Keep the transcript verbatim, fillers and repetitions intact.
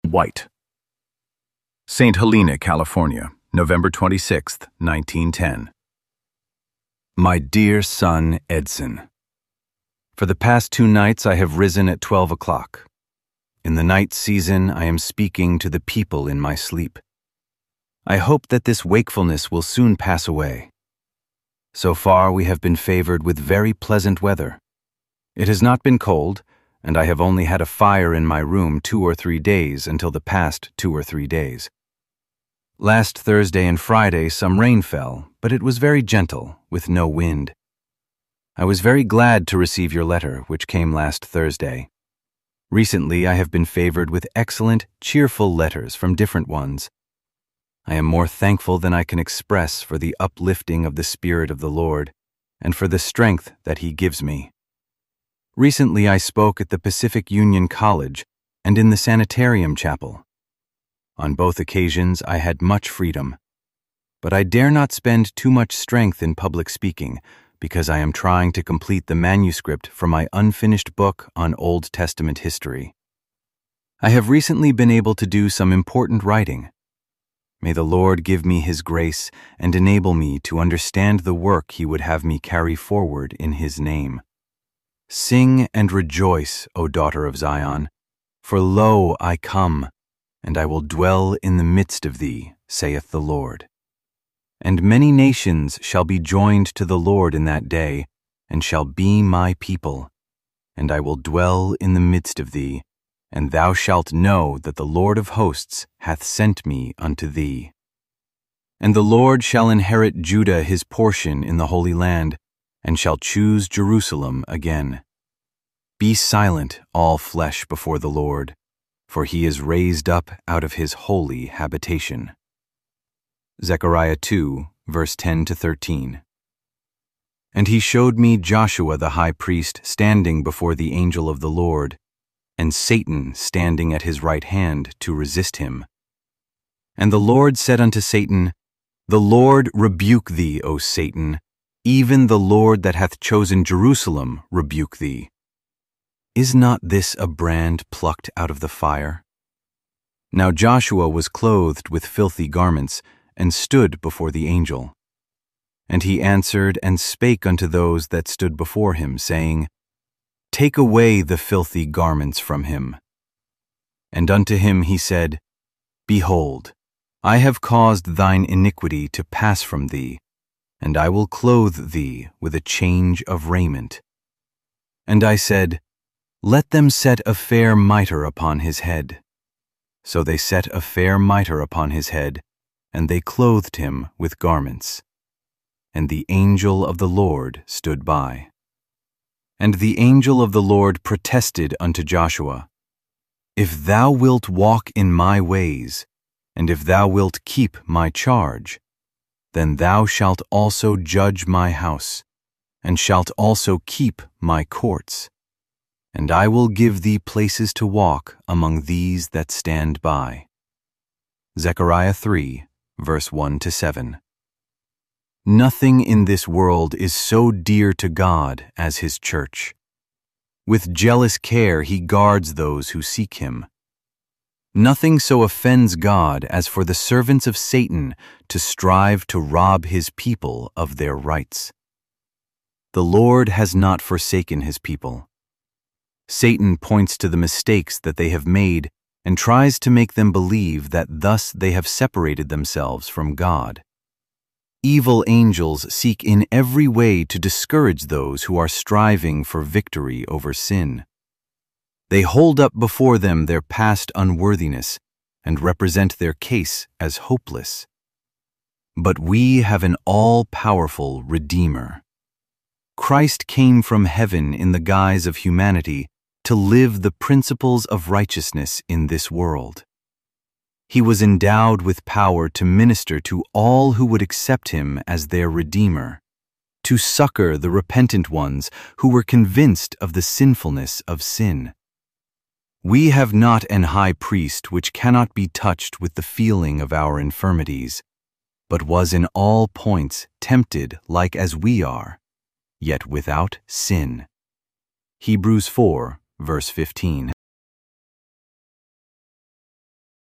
White. Saint Helena, California, November twenty-sixth, nineteen ten. My dear son Edson, for the past two nights I have risen at twelve o'clock. In the night season I am speaking to the people in my sleep. I hope that this wakefulness will soon pass away. So far we have been favored with very pleasant weather. It has not been cold, and I have only had a fire in my room two or three days until the past two or three days. Last Thursday and Friday some rain fell, but it was very gentle, with no wind. I was very glad to receive your letter, which came last Thursday. Recently I have been favored with excellent, cheerful letters from different ones. I am more thankful than I can express for the uplifting of the Spirit of the Lord, and for the strength that He gives me. Recently I spoke at the Pacific Union College and in the Sanitarium Chapel. On both occasions I had much freedom, but I dare not spend too much strength in public speaking because I am trying to complete the manuscript for my unfinished book on Old Testament history. I have recently been able to do some important writing. May the Lord give me His grace and enable me to understand the work He would have me carry forward in His name. Sing and rejoice, O daughter of Zion, for lo, I come, and I will dwell in the midst of thee, saith the Lord. And many nations shall be joined to the Lord in that day, and shall be my people. And I will dwell in the midst of thee, and thou shalt know that the Lord of hosts hath sent me unto thee. And the Lord shall inherit Judah his portion in the Holy Land, and shall choose Jerusalem again. Be silent, all flesh, before the Lord, for He is raised up out of His holy habitation. Zechariah two, verse ten to thirteen. And He showed me Joshua the high priest standing before the angel of the Lord, and Satan standing at his right hand to resist him. And the Lord said unto Satan, The Lord rebuke thee, O Satan, even the Lord that hath chosen Jerusalem rebuke thee. Is not this a brand plucked out of the fire? Now Joshua was clothed with filthy garments, and stood before the angel. And he answered and spake unto those that stood before him, saying, Take away the filthy garments from him. And unto him he said, Behold, I have caused thine iniquity to pass from thee, and I will clothe thee with a change of raiment. And I said, Let them set a fair mitre upon his head. So they set a fair mitre upon his head, and they clothed him with garments. And the angel of the Lord stood by. And the angel of the Lord protested unto Joshua, If thou wilt walk in my ways, and if thou wilt keep my charge, then thou shalt also judge my house, and shalt also keep my courts. And I will give thee places to walk among these that stand by. Zechariah three, verse one to seven. Nothing in this world is so dear to God as His church. With jealous care He guards those who seek Him. Nothing so offends God as for the servants of Satan to strive to rob His people of their rights. The Lord has not forsaken His people. Satan points to the mistakes that they have made and tries to make them believe that thus they have separated themselves from God. Evil angels seek in every way to discourage those who are striving for victory over sin. They hold up before them their past unworthiness and represent their case as hopeless. But we have an all-powerful Redeemer. Christ came from heaven in the guise of humanity to live the principles of righteousness in this world. He was endowed with power to minister to all who would accept Him as their Redeemer, to succor the repentant ones who were convinced of the sinfulness of sin. We have not an high priest which cannot be touched with the feeling of our infirmities, but was in all points tempted like as we are, yet without sin. Hebrews four, verse fifteen.